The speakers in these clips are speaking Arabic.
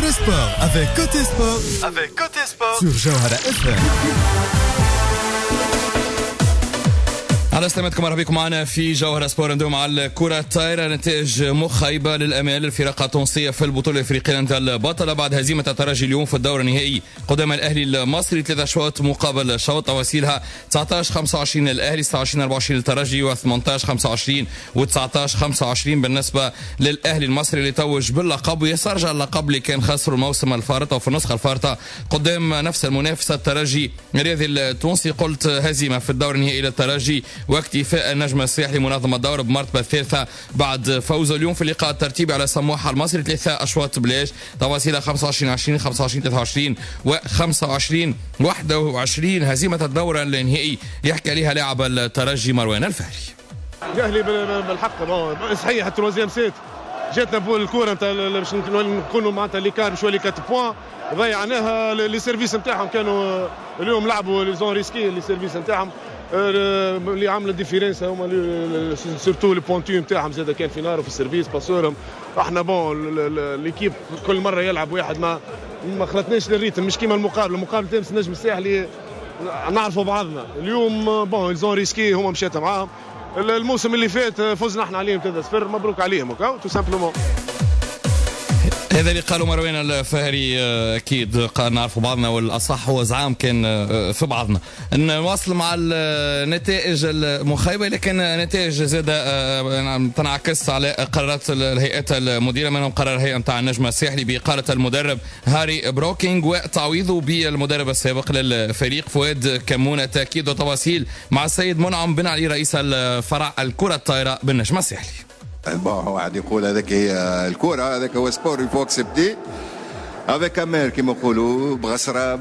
Jawhara Sport avec Côté Sport. Sur Jawhara FM. على سلامتكم، مرحبا بكم معنا في جوهرة سبور. ندوم على الكرة الطايرة. نتائج مخيبة للأمال للفرق التونسية في البطولة الإفريقية البطلة بعد هزيمة الترجي اليوم في الدور النهائي قدام الأهلي المصري 3 أشواط مقابل شوط، تواسيلها 19-25 للأهلي، 29-24 للترجي، و18-25 و19-25 بالنسبة للأهلي المصري اللي توج باللقب ويسترجع اللقب اللي كان خسره الموسم الفارط أو في النسخة الفارطة قدام نفس المنافس الترجي الرياضي التونسي. قلت هزيمة في الدور النهائي للترجي واكتفاء النجم الساحلي منظم الدور بمرتبة الثالثة بعد فوزه اليوم في اللقاء الترتيبي على سموحة المصري 3 أشواط بلاش، تواسيلها 25-20 25-23 و25-21. هزيمة الدورة النهائي يحكي عليها لاعب الترجي مروان الفهري. الاهلي بالحق صحيح التروازيام سيت جاتنا بول الكوره نتاع باش نكونوا معناتها ليكار باش يولي 4 بوان ضيعناها. لي سيرفيس نتاعهم كانوا اليوم لعبوا لي زون ريسكي لي سيرفيس نتاعهم اللي عامله ديفيرنس هما سورتو لي بونتو نتاعهم زاد كان في نار في السيرفيس باسورهم. احنا بون ليكيب كل مره يلعب واحد ما خلطناش للريتم مش كيما المقابل تمس النجم الساحلي نعرفوا بعضنا. اليوم بون الزون ريسكي هما مشات معاهم. الموسم اللي فات فزنا احنا عليهم 3-0 مبروك عليهم تو سامبلومون. هذا اللي قالوا مروان الفهري. اكيد قال نعرفوا بعضنا والاصح هو زعام كان في بعضنا. نواصل مع النتائج المخيبه لكن نتائج زاده تنعكس على قرارات الهيئات المديره، منهم قرار الهيئه نتاع النجم الساحلي باقاله المدرب هاري بروكينج وتعويضه بالمدرب السابق للفريق فؤاد كمونه. تاكيد وتواصيل مع السيد منعم بن علي رئيس الفرع الكره الطايره بالنجم الساحلي. واحد يقول هذاك هي الكرة، هذاك هو سبور يفو اكسبتي افيك امير كيما يقولوا بغسرة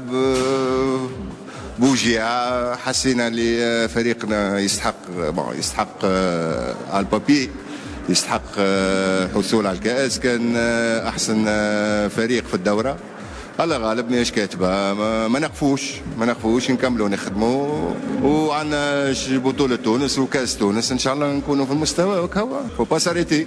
بوجيعة. حسينا اللي فريقنا يستحق على البابي يستحق حصول على الكأس. كان احسن فريق في الدورة الله غالب ماهيش كاتبه. ما نقفوش نكملوا نخدموا وعندنا بطولة تونس وكاس تونس ان شاء الله نكونوا في المستوى وكهو فو با ساريتي.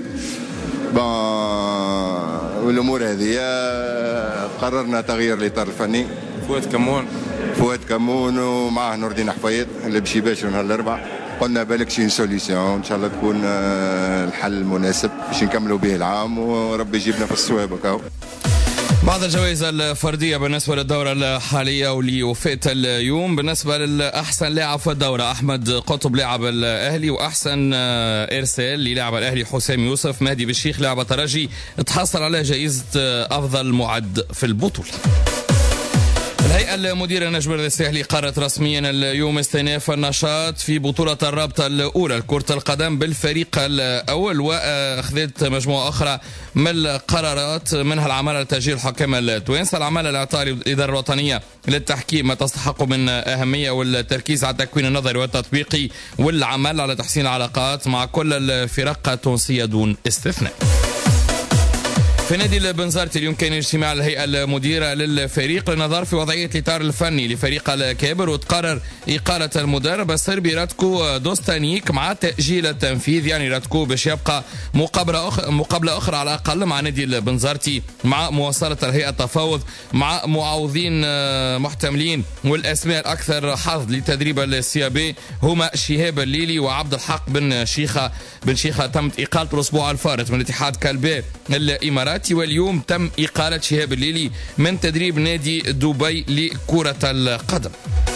والامور هذه قررنا تغيير الاطار الفني. فؤاد كمون ومعه نور الدين حفيظ اللي باش يباشر نهار الاربعاء. قلنا بالك شي سوليسيون ان شاء الله تكون الحل المناسب باش نكملوا به العام وربي يجيبنا في الصواب وكهو. بعض الجوائز الفردية بالنسبة للدورة الحالية واللي وفقت اليوم. بالنسبة للأحسن لاعب في الدورة أحمد قطب لاعب الأهلي، وأحسن إرسال للاعب الأهلي حسام يوسف. مهدي بالشيخ لاعب الترجي تحصل على جائزة أفضل معد في البطولة. الهيئة المديرة النجم الساحلي قررت رسميا اليوم استئناف النشاط في بطولة الرابطة الأولى لكرة القدم بالفريق الأول، وأخذت مجموعة أخرى من القرارات منها العمل على تسجيل الحكام التوانسة، العمل على إعطاء الإدارة الوطنية للتحكيم ما تستحق من أهمية والتركيز على التكوين النظري والتطبيقي، والعمل على تحسين العلاقات مع كل الفرق التونسية دون استثناء. في نادي البنزرتي اليوم كان اجتماع الهيئة المديرة للفريق للنظر في وضعية الإطار الفني لفريق الكابر، وتقرر إقالة المدرب الصربي راتكو دوستانيك مع تأجيل التنفيذ. يعني راتكو باش يبقى مقابلة أخرى على الأقل مع نادي البنزرتي مع مواصلة الهيئة التفاوض مع معوضين محتملين. والأسماء الأكثر حظ لتدريب السيابي هما شهاب الليلي وعبد الحق بن شيخة. تمت إقالته الأسبوع الفارط من اتحاد كالبي الإمارات، واليوم تم إقالة شهاب الليلي من تدريب نادي دبي لكرة القدم.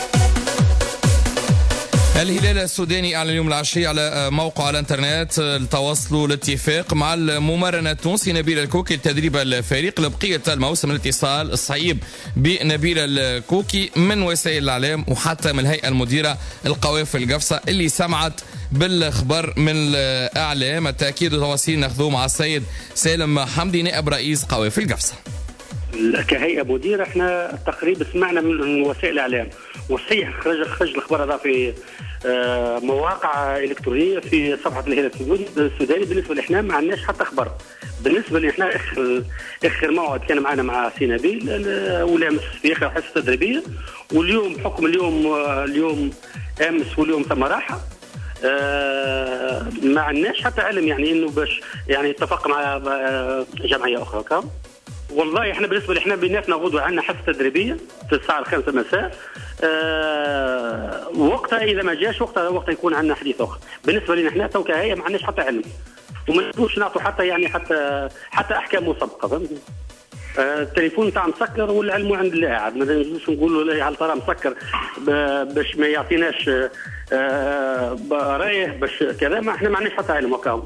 الهلال السوداني أعلن اليوم العشية على موقع الانترنت التواصل الاتفاق مع الممرن التونسي نبيل الكوكي لتدريب الفريق لبقية الموسم. الاتصال الصعيب بنبيل الكوكي من وسائل الإعلام وحتى من الهيئة المديرة القوافل القفصة اللي سمعت بالخبر من الإعلام. التأكيد وتواصيل ناخذوه مع السيد سالم حمدي نائب رئيس قوافل القفصة. كهيئة مديرة احنا تقريبا سمعنا من وسائل الإعلام، وصحيح خرج الخبر هذا في مواقع إلكترونية في صفحة الهلال السوداني. بالنسبة لإحنا ما عندناش حتى خبر. بالنسبة لإحنا آخر موعد كان معنا مع سي نبيل ولامس في آخر حصة تدريبية، واليوم بحكم اليوم أمس واليوم ثم راحة ما عندناش حتى علم يعني انه باش يعني اتفق مع جمعيه اخرى. والله احنا بالنسبه لنا بيناتنا غدوه عندنا حصه تدريبيه في الساعه 5 مساء. وقتها اذا ما جاش وقتها يكون عندنا حديث اخر. بالنسبه لنا احنا تو كهيئه ما عندناش حتى علم وما نقدروش نعطوا حتى يعني حتى احكام مسبقه. فهمت؟ التليفون تاع مسكر والعلم عند الله عاد ما نجوش نقولوا له هل ترى مسكر باش ما يعطيناش رايه باش كذا. ما احنا ما عندناش حتى علم وكاو.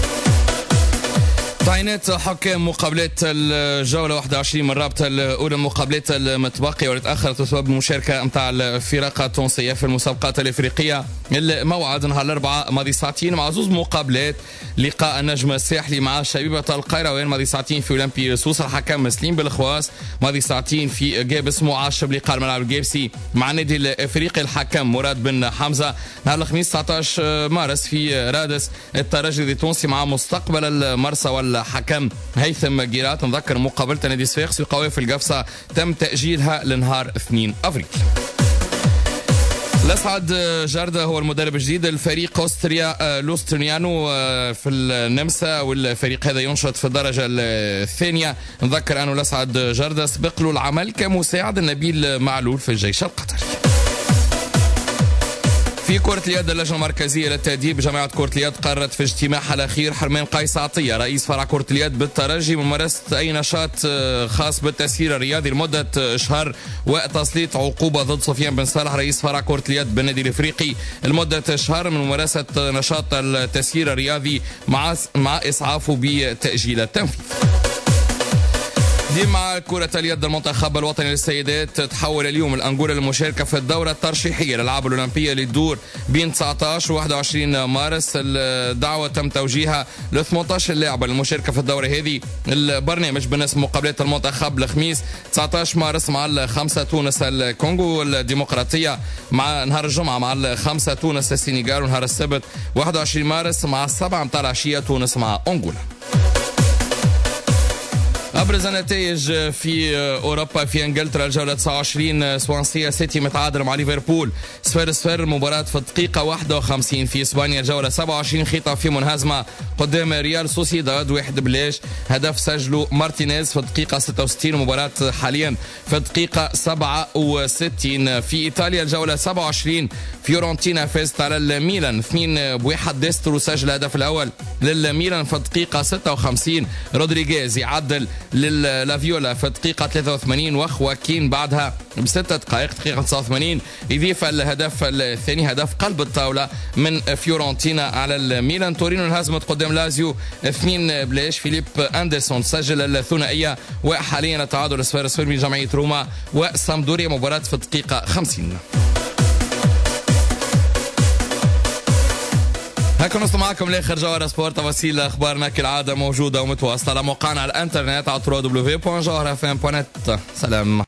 تعيينات حكام مقابلات الجولة 21 من الرابطة الأولى مقابلات المتبقية واللي تأخرت بسبب المشاركة نتاع الفرق التونسية في المسابقات الإفريقية. الموعد نهار الأربعاء ماضي ساعتين مع زوز مقابلات. لقاء النجم الساحلي مع شبيبة القيروان ماضي ساعتين في أولمبي سوس. الحكم مسلم بالخواص ماضي ساعتين في جابس معاشب لقاء الملعب الجابسي مع النادي الإفريقي الحكم مراد بن حمزة. نهار الخميس 19 مارس في رادس الترجي التونسي مع مستقبل المرسى والحكم هيثم جيرات. نذكر مقابلة نادي صفاقس في قوافل القفصة تم تأجيلها لنهار 2 أفريل. الأسعد جردة هو المدرب الجديد الفريق أوستريا لوستريانو في النمسا والفريق هذا ينشط في الدرجة الثانية. نذكر أنه الأسعد جردة سبق له العمل كمساعد النبيل معلول في الجيش القطري. في كرة اليد اللجنة المركزية للتأديب جماعة كرة اليد قررت في اجتماعها الأخير حرمان قيس عطية رئيس فرع كرة اليد بالترجي من ممارسة أي نشاط خاص بالتسيير الرياضي لمدة شهر وتسليط عقوبة ضد سفيان بن صالح رئيس فرع كرة اليد بالنادي الإفريقي لمدة شهر من ممارسة نشاط التسيير الرياضي مع إسعافه بتأجيل التنفيذ. مع كرة اليد المنتخب الوطني للسيدات تحول اليوم الأنغولا للمشاركة في الدورة الترشيحية للألعاب الأولمبية للدور بين 19 و 21 مارس. الدعوة تم توجيهها ل 18 لاعبة للمشاركة في الدورة هذه. البرنامج بالنسبة مقابلات المنتخب الخميس 19 مارس مع الخمسة تونس الكونغو الديمقراطية، مع نهار الجمعة مع الخمسة تونس السنغال، ونهار السبت 21 مارس مع السبعة متاع العشية تونس مع أنغولا. أبرز النتائج في أوروبا. في إنجلترا الجولة 29 سوانسيا سيتي متعادل مع ليفربول 0-0 مباراة في الدقيقة 51. في إسبانيا الجولة 27 خطافي منهزمة قدام ريال سوسيداد 1-0 هدف سجله مارتينيز في الدقيقة 66 مباراة حاليا في الدقيقة 67. في إيطاليا الجولة 27 فيورنتينا فازت على الميلان 2-1 ديسترو سجل الهدف الأول للميلان في الدقيقة 56. رودريغيز يعدل للافيولا في الدقيقة 83 وخواكين بعدها بستة دقائق دقيقة 89 يضيف الهدف الثاني هدف قلب الطاولة من فيورنتينا على الميلان. تورينو انهزمت قدام لازيو 2-0 فيليب أندرسون سجل الثنائية. وحاليا التعادل 0-0 بين جمعية روما وسامدوريا مباراة في الدقيقة 50. هكا نوصل معكم لاخر جوهرة سبورت. تفاصيل اخبارنا كالعاده موجوده ومتواصله على موقعنا على الانترنت على www.jawharafm.net. سلام.